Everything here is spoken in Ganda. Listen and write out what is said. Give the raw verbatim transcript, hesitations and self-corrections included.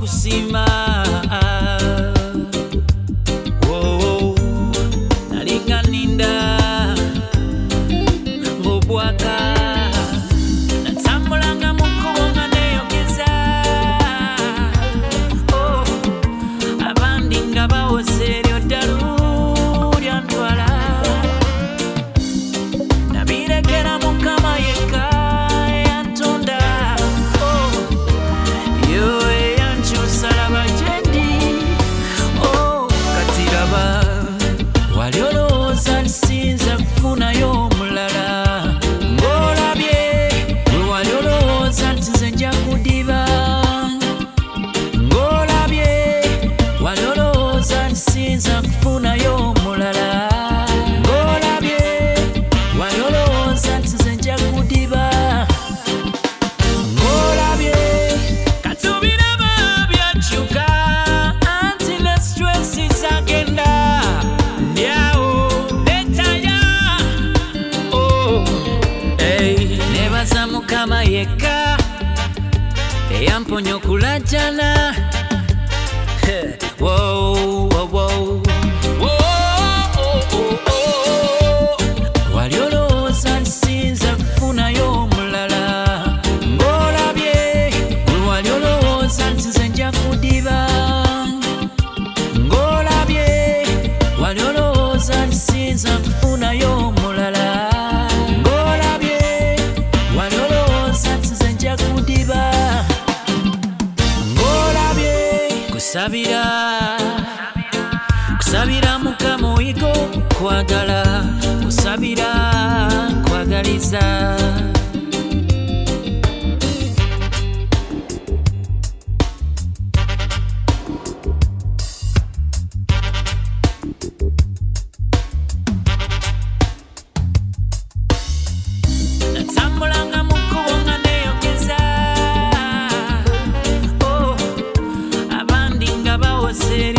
kusima oh, nalinga ninda ngobwaka natambulanga mukubo nga neyogeza oh, abandi nga bawoze eryo ddalu lyantwala nabirekera Mukama yekka yantonda oh, yo eyankyusa laba gyendi oh, kati laba wali olowooza nsinza kufunayo omulala ng'olabye gwe wali olowooza nti nze nja kudiba ng'olabye wali olowooza nsinza kufunayo omulala ng'olabye wali olowooza nti nze nja kudiba ng'olabye katubiraba byakyuka anti ne stressi zagenda ndyawo netaya oh, hey. Nebaza Mukama yekka eyamponya okulajjana Whoa, whoa, whoa. Whoa, oh, oh, oh. Wali olowooza nsinza kufunayo omulala ng'olabye gwe wali olowooza nti nze nja kudiba ng'olabye wali olowooza nsinza kufunayo omulala ng'olabye wali olowooza nti nze nja kudiba ng'olabye kusabira kusabira Mukama oyiga okwagala kusabira kwagaliza natambulanga mukubo nga neyogeza oh, abandi nga bawoze